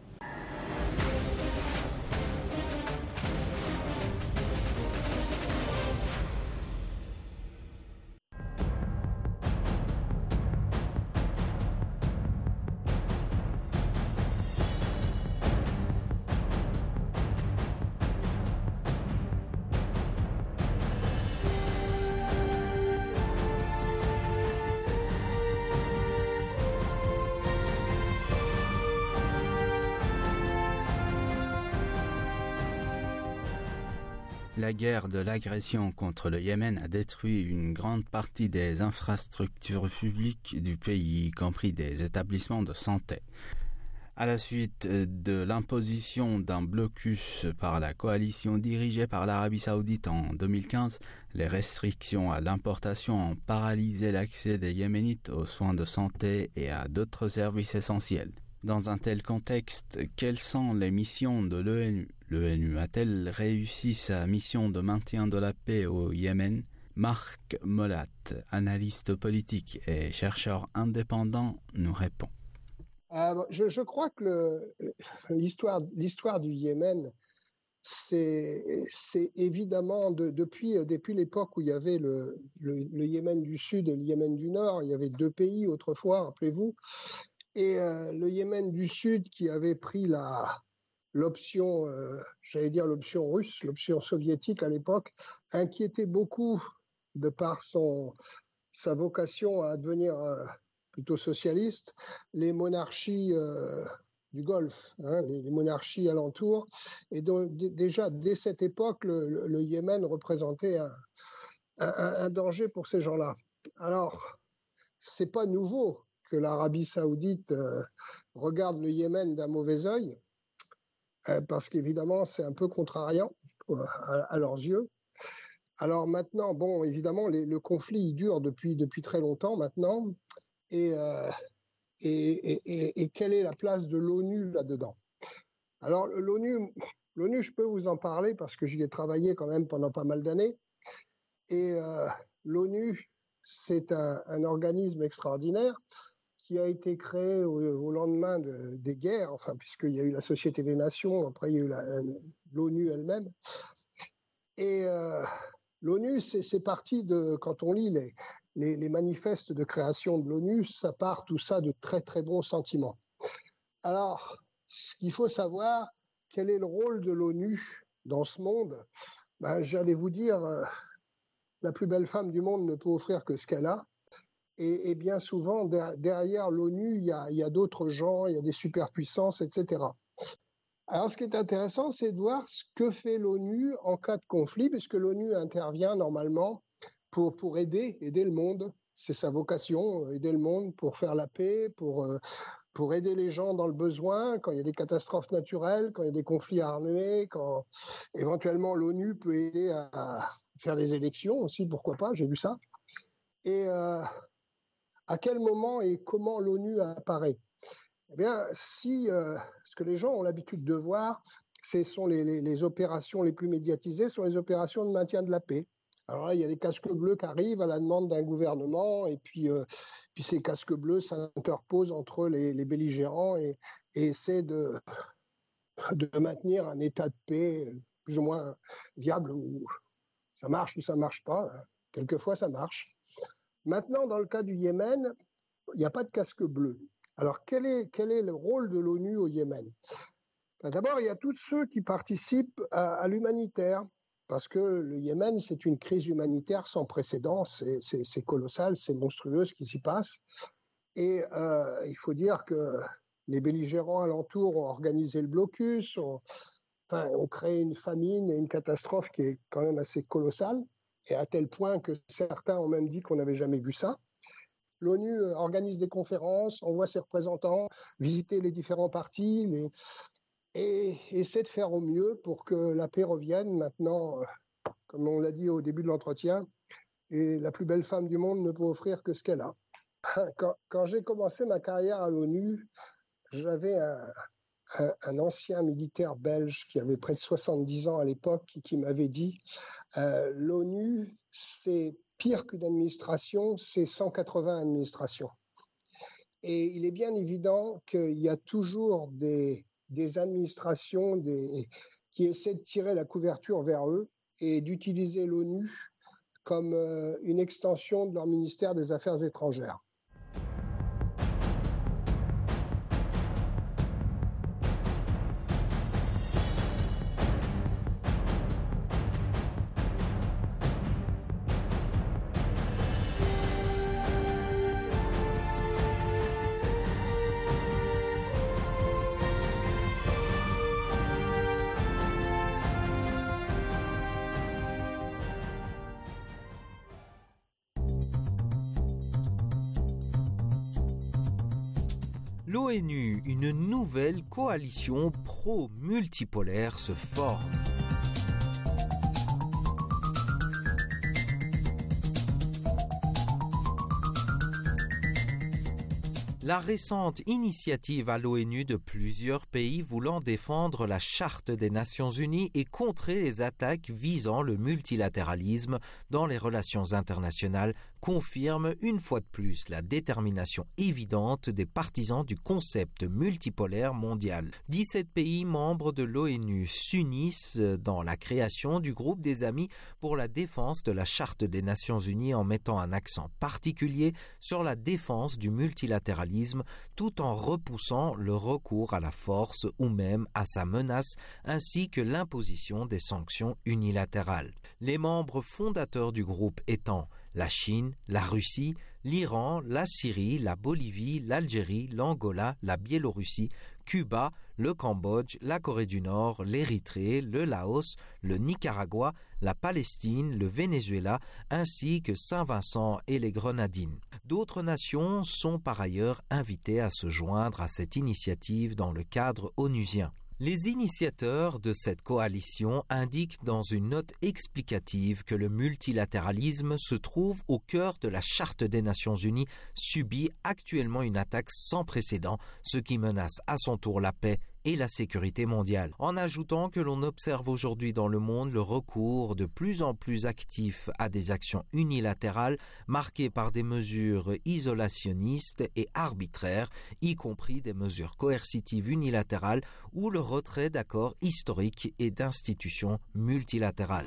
La guerre de l'agression contre le Yémen a détruit une grande partie des infrastructures publiques du pays, y compris des établissements de santé. À la suite de l'imposition d'un blocus par la coalition dirigée par l'Arabie saoudite en 2015, les restrictions à l'importation ont paralysé l'accès des Yéménites aux soins de santé et à d'autres services essentiels. Dans un tel contexte, quelles sont les missions de l'ONU ? L'ONU a-t-elle réussi sa mission de maintien de la paix au Yémen ? Marc Molat, analyste politique et chercheur indépendant, nous répond. Je crois que l'histoire du Yémen, c'est évidemment depuis l'époque où il y avait le Yémen du Sud et le Yémen du Nord. Il y avait deux pays autrefois, rappelez-vous. Et le Yémen du Sud qui avait pris l'option, l'option russe, l'option soviétique à l'époque, inquiétait beaucoup de par sa vocation à devenir plutôt socialiste, les monarchies du Golfe, les monarchies alentours. Et donc, déjà, dès cette époque, le Yémen représentait un danger pour ces gens-là. Alors, c'est pas nouveau que l'Arabie saoudite regarde le Yémen d'un mauvais œil, parce qu'évidemment, c'est un peu contrariant à leurs yeux. Alors maintenant, bon, évidemment, le conflit il dure depuis très longtemps maintenant, et quelle est la place de l'ONU là-dedans? Alors l'ONU, je peux vous en parler parce que j'y ai travaillé quand même pendant pas mal d'années, et l'ONU, c'est un organisme extraordinaire qui a été créé au lendemain des guerres, enfin, puisqu'il y a eu la Société des Nations, après il y a eu l'ONU elle-même. Et l'ONU, c'est parti de, quand on lit les manifestes de création de l'ONU, ça part tout ça de très très bons sentiments. Alors, ce qu'il faut savoir, quel est le rôle de l'ONU dans ce monde? J'allais vous dire, la plus belle femme du monde ne peut offrir que ce qu'elle a. Et bien souvent, derrière l'ONU, il y a d'autres gens, il y a des superpuissances, etc. Alors, ce qui est intéressant, c'est de voir ce que fait l'ONU en cas de conflit, puisque l'ONU intervient normalement pour aider le monde. C'est sa vocation, aider le monde pour faire la paix, pour aider les gens dans le besoin, quand il y a des catastrophes naturelles, quand il y a des conflits armés, quand éventuellement l'ONU peut aider à faire des élections aussi, pourquoi pas, j'ai vu ça. Et à quel moment et comment l'ONU apparaît? Eh bien, ce que les gens ont l'habitude de voir, ce sont les opérations les plus médiatisées, sont les opérations de maintien de la paix. Alors là, il y a les casques bleus qui arrivent à la demande d'un gouvernement, et puis ces casques bleus s'interposent entre les belligérants et essaient de maintenir un état de paix plus ou moins viable, où ça marche ou ça marche pas. Quelquefois, ça marche. Maintenant, dans le cas du Yémen, il n'y a pas de casque bleu. Alors, quel est le rôle de l'ONU au Yémen? D'abord, il y a tous ceux qui participent à l'humanitaire, parce que le Yémen, c'est une crise humanitaire sans précédent, c'est colossal, c'est monstrueux ce qui s'y passe. Et il faut dire que les belligérants alentours ont organisé le blocus, ont créé une famine et une catastrophe qui est quand même assez colossale, et à tel point que certains ont même dit qu'on n'avait jamais vu ça. L'ONU organise des conférences, envoie ses représentants visiter les différents partis et essaie de faire au mieux pour que la paix revienne. Maintenant, comme on l'a dit au début de l'entretien, et la plus belle femme du monde ne peut offrir que ce qu'elle a. Quand j'ai commencé ma carrière à l'ONU, j'avais un ancien militaire belge qui avait près de 70 ans à l'époque qui m'avait dit l'ONU, c'est pire qu'une administration, c'est 180 administrations. Et il est bien évident qu'il y a toujours des administrations qui essaient de tirer la couverture vers eux et d'utiliser l'ONU comme une extension de leur ministère des Affaires étrangères. l'ONU, une nouvelle coalition pro-multipolaire se forme. La récente initiative à l'ONU de plusieurs pays voulant défendre la Charte des Nations Unies et contrer les attaques visant le multilatéralisme dans les relations internationales confirme une fois de plus la détermination évidente des partisans du concept multipolaire mondial. 17 pays membres de l'ONU s'unissent dans la création du groupe des Amis pour la défense de la Charte des Nations Unies en mettant un accent particulier sur la défense du multilatéralisme tout en repoussant le recours à la force ou même à sa menace ainsi que l'imposition des sanctions unilatérales. Les membres fondateurs du groupe étant la Chine, la Russie, l'Iran, la Syrie, la Bolivie, l'Algérie, l'Angola, la Biélorussie, Cuba, le Cambodge, la Corée du Nord, l'Érythrée, le Laos, le Nicaragua, la Palestine, le Venezuela, ainsi que Saint-Vincent et les Grenadines. D'autres nations sont par ailleurs invitées à se joindre à cette initiative dans le cadre onusien. Les initiateurs de cette coalition indiquent dans une note explicative que le multilatéralisme se trouve au cœur de la Charte des Nations Unies, subit actuellement une attaque sans précédent, ce qui menace à son tour la paix et la sécurité mondiale, en ajoutant que l'on observe aujourd'hui dans le monde le recours de plus en plus actif à des actions unilatérales marquées par des mesures isolationnistes et arbitraires, y compris des mesures coercitives unilatérales ou le retrait d'accords historiques et d'institutions multilatérales.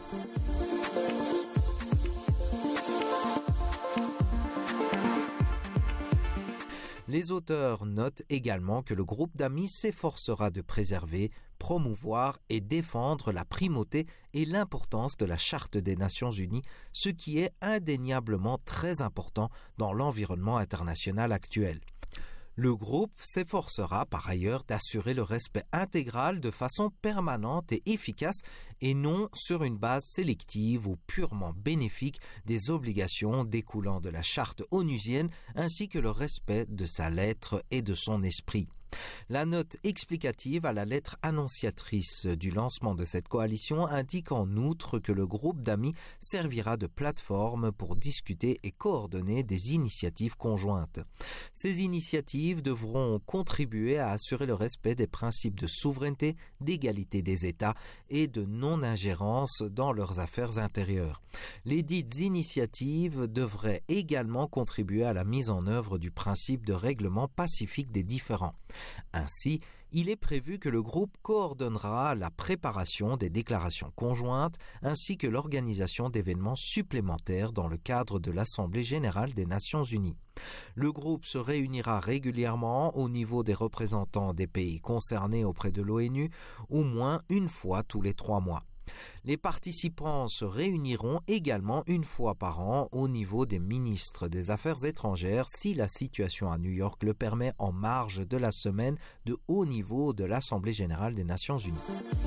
Les auteurs notent également que le groupe d'amis s'efforcera de préserver, promouvoir et défendre la primauté et l'importance de la Charte des Nations Unies, ce qui est indéniablement très important dans l'environnement international actuel. Le groupe s'efforcera par ailleurs d'assurer le respect intégral de façon permanente et efficace et non sur une base sélective ou purement bénéfique des obligations découlant de la charte onusienne ainsi que le respect de sa lettre et de son esprit. La note explicative à la lettre annonciatrice du lancement de cette coalition indique en outre que le groupe d'amis servira de plateforme pour discuter et coordonner des initiatives conjointes. Ces initiatives devront contribuer à assurer le respect des principes de souveraineté, d'égalité des États et de non-ingérence dans leurs affaires intérieures. Les dites initiatives devraient également contribuer à la mise en œuvre du principe de règlement pacifique des différends. Ainsi, il est prévu que le groupe coordonnera la préparation des déclarations conjointes ainsi que l'organisation d'événements supplémentaires dans le cadre de l'Assemblée générale des Nations unies. Le groupe se réunira régulièrement au niveau des représentants des pays concernés auprès de l'ONU, au moins une fois tous les 3 mois. Les participants se réuniront également une fois par an au niveau des ministres des Affaires étrangères si la situation à New York le permet en marge de la semaine de haut niveau de l'Assemblée générale des Nations unies.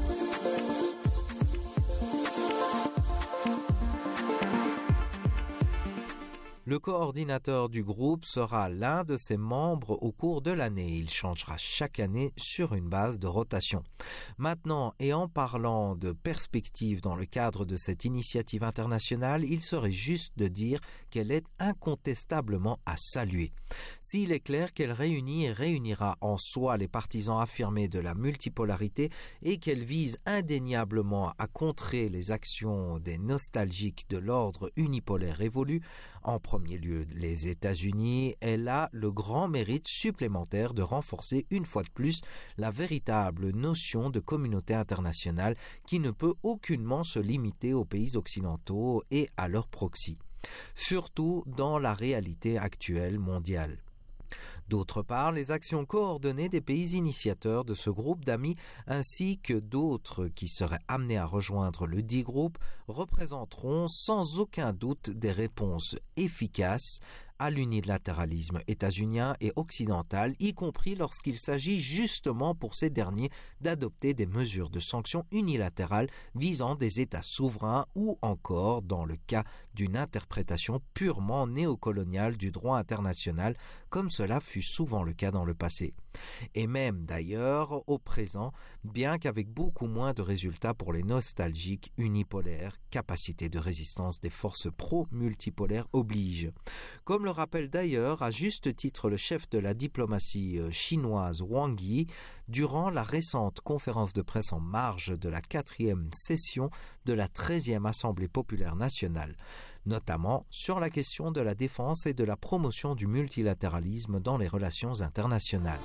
Le coordinateur du groupe sera l'un de ses membres au cours de l'année. Il changera chaque année sur une base de rotation. Maintenant, et en parlant de perspective dans le cadre de cette initiative internationale, il serait juste de dire qu'elle est incontestablement à saluer. S'il est clair qu'elle réunit et réunira en soi les partisans affirmés de la multipolarité et qu'elle vise indéniablement à contrer les actions des nostalgiques de l'ordre unipolaire évolu, en premier lieu les États-Unis, elle a le grand mérite supplémentaire de renforcer une fois de plus la véritable notion de communauté internationale qui ne peut aucunement se limiter aux pays occidentaux et à leurs proxys, surtout dans la réalité actuelle mondiale. D'autre part, les actions coordonnées des pays initiateurs de ce groupe d'amis ainsi que d'autres qui seraient amenés à rejoindre le dit groupe représenteront sans aucun doute des réponses efficaces à l'unilatéralisme états-unien et occidental, y compris lorsqu'il s'agit justement pour ces derniers d'adopter des mesures de sanctions unilatérales visant des États souverains ou encore dans le cas d'une interprétation purement néocoloniale du droit international, comme cela fut souvent le cas dans le passé. Et même d'ailleurs au présent, bien qu'avec beaucoup moins de résultats pour les nostalgiques unipolaires, capacité de résistance des forces pro-multipolaires oblige. Comme le rappelle d'ailleurs à juste titre le chef de la diplomatie chinoise Wang Yi, durant la récente conférence de presse en marge de la 4e session de la 13e Assemblée populaire nationale, notamment sur la question de la défense et de la promotion du multilatéralisme dans les relations internationales.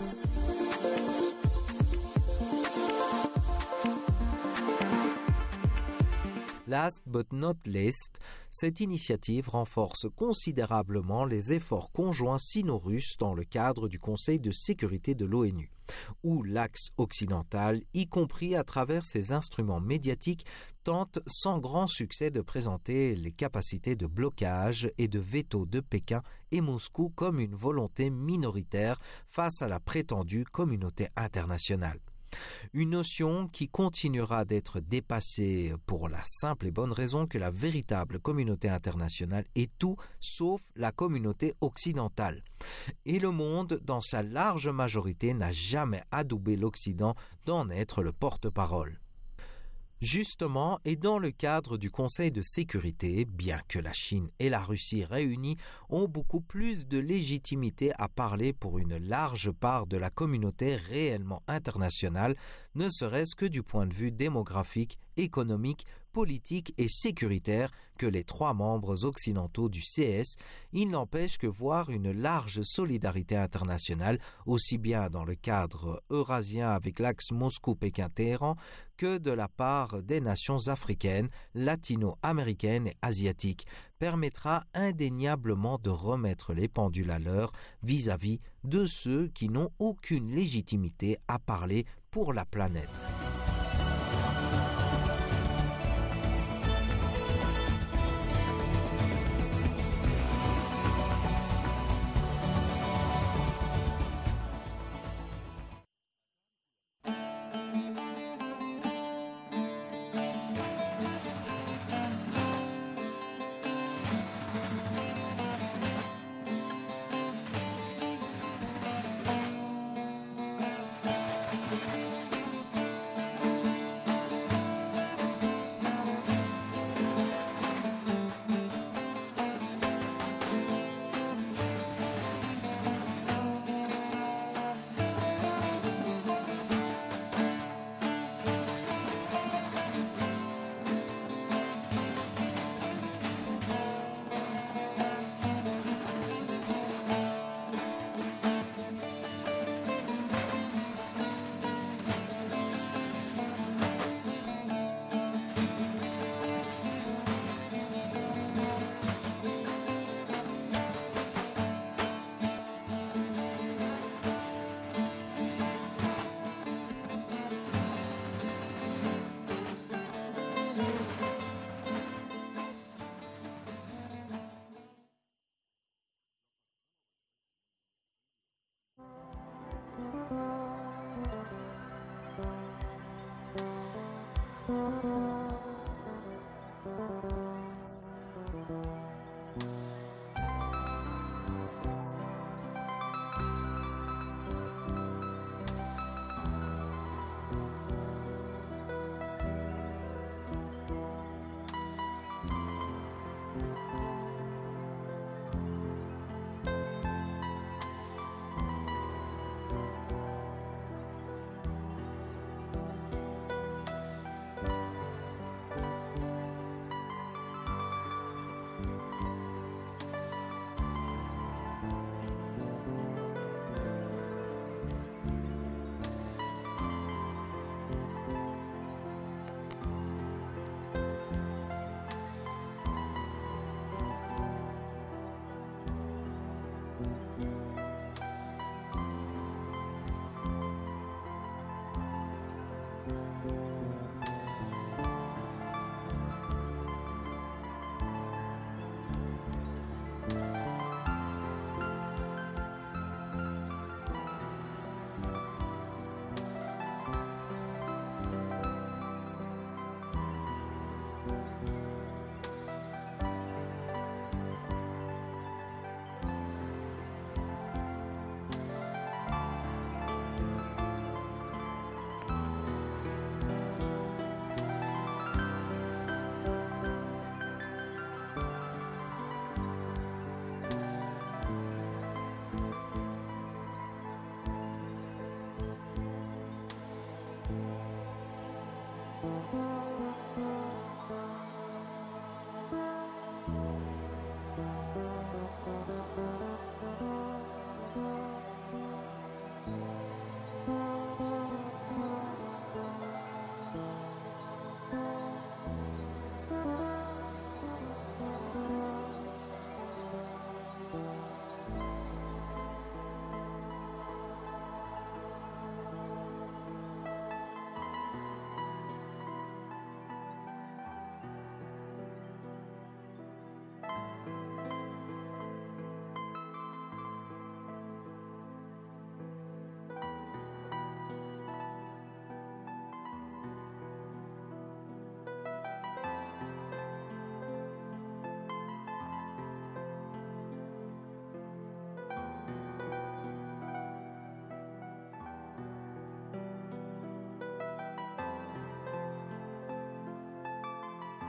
Last but not least, cette initiative renforce considérablement les efforts conjoints sino-russes dans le cadre du Conseil de sécurité de l'ONU, où l'axe occidental, y compris à travers ses instruments médiatiques, tente sans grand succès de présenter les capacités de blocage et de veto de Pékin et Moscou comme une volonté minoritaire face à la prétendue communauté internationale. Une notion qui continuera d'être dépassée pour la simple et bonne raison que la véritable communauté internationale est tout sauf la communauté occidentale. Et le monde, dans sa large majorité, n'a jamais adoubé l'Occident d'en être le porte-parole. Justement, et dans le cadre du Conseil de sécurité, bien que la Chine et la Russie réunies ont beaucoup plus de légitimité à parler pour une large part de la communauté réellement internationale, ne serait-ce que du point de vue démographique, économique, politique et sécuritaire que les 3 membres occidentaux du CS, il n'empêche que voir une large solidarité internationale, aussi bien dans le cadre eurasien avec l'axe Moscou-Pékin-Téhéran que de la part des nations africaines, latino-américaines et asiatiques, permettra indéniablement de remettre les pendules à l'heure vis-à-vis de ceux qui n'ont aucune légitimité à parler pour la planète.